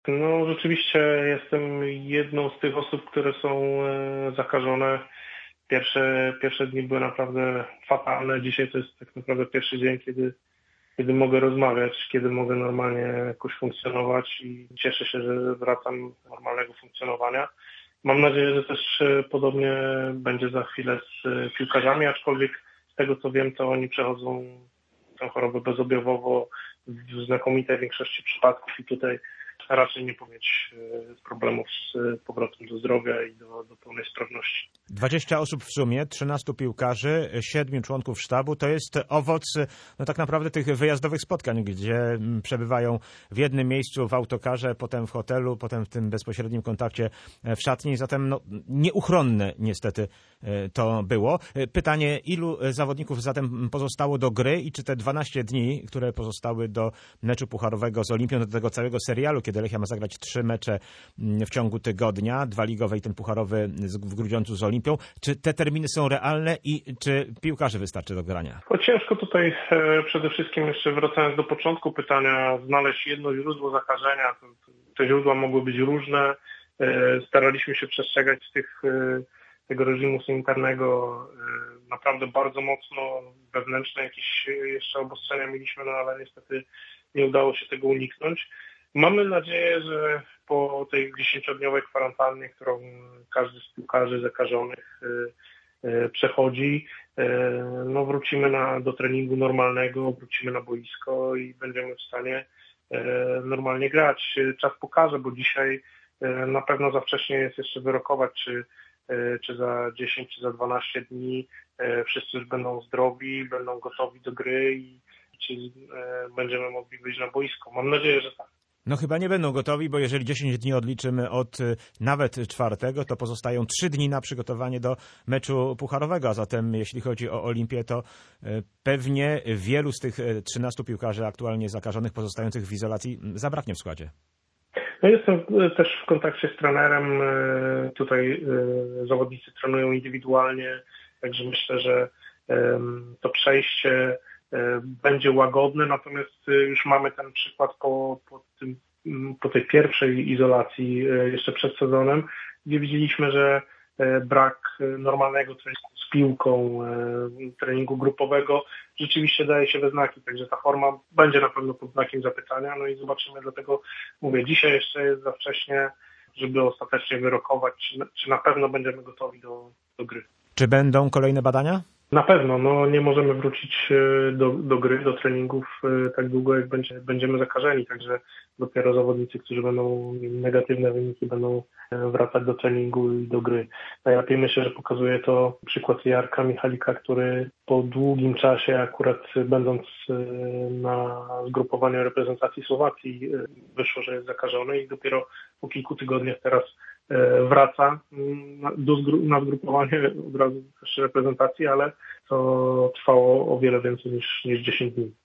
No rzeczywiście jestem jedną z tych osób, które są zakażone. Pierwsze dni były naprawdę fatalne. Dzisiaj to jest tak naprawdę pierwszy dzień, kiedy mogę rozmawiać, kiedy mogę normalnie jakoś funkcjonować i cieszę się, że wracam do normalnego funkcjonowania. Mam nadzieję, że też podobnie będzie za chwilę z piłkarzami, aczkolwiek z tego co wiem, to oni przechodzą tę chorobę bezobjawowo w znakomitej większości przypadków i tutaj raczej nie powinien mieć problemów z powrotem do zdrowia i do pełnej sprawności. 20 osób w sumie, 13 piłkarzy, 7 członków sztabu. To jest owoc tak naprawdę tych wyjazdowych spotkań, gdzie przebywają w jednym miejscu w autokarze, potem w hotelu, potem w tym bezpośrednim kontakcie w szatni. Zatem nieuchronne niestety to było. Pytanie, ilu zawodników zatem pozostało do gry i czy te 12 dni, które pozostały do meczu pucharowego z Olimpią, do tego całego serialu, kiedy Lechia ma zagrać 3 mecze w ciągu tygodnia, 2 ligowe i ten pucharowy w Grudziądzu z Olimpią. Czy te terminy są realne i czy piłkarzy wystarczy do grania? Ciężko tutaj przede wszystkim, jeszcze wracając do początku pytania, znaleźć jedno źródło zakażenia. Te źródła mogły być różne. Staraliśmy się przestrzegać tego reżimu sanitarnego naprawdę bardzo mocno. Wewnętrzne jakieś jeszcze obostrzenia mieliśmy, ale niestety nie udało się tego uniknąć. Mamy nadzieję, że po tej 10-dniowej kwarantannie, którą każdy z piłkarzy zakażonych przechodzi, wrócimy do treningu normalnego, wrócimy na boisko i będziemy w stanie normalnie grać. Czas pokaże, bo dzisiaj na pewno za wcześnie jest jeszcze wyrokować, czy za 10, czy za 12 dni wszyscy już będą zdrowi, będą gotowi do gry i czy będziemy mogli wyjść na boisko. Mam nadzieję, że tak. Chyba nie będą gotowi, bo jeżeli 10 dni odliczymy od nawet 4, to pozostają 3 dni na przygotowanie do meczu pucharowego, a zatem jeśli chodzi o Olimpię, to pewnie wielu z tych 13 piłkarzy aktualnie zakażonych, pozostających w izolacji, zabraknie w składzie. Jestem też w kontakcie z trenerem. Tutaj zawodnicy trenują indywidualnie, także myślę, że to przejście będzie łagodne, natomiast już mamy ten przykład po tej pierwszej izolacji jeszcze przed sezonem, gdzie widzieliśmy, że brak normalnego treningu z piłką, treningu grupowego rzeczywiście daje się we znaki, także ta forma będzie na pewno pod znakiem zapytania, i zobaczymy, dlatego mówię, dzisiaj jeszcze jest za wcześnie, żeby ostatecznie wyrokować, czy na pewno będziemy gotowi do gry. Czy będą kolejne badania? Na pewno, nie możemy wrócić do gry, do treningów tak długo, jak będziemy zakażeni, także dopiero zawodnicy, którzy będą mieli negatywne wyniki, będą wracać do treningu i do gry. Najlepiej myślę, że pokazuje to przykład Jarka Michalika, który po długim czasie, akurat będąc na zgrupowaniu reprezentacji Słowacji, wyszło, że jest zakażony i dopiero po kilku tygodniach teraz wraca na zgrupowanie od razu też reprezentacji, ale to trwało o wiele więcej niż 10 dni.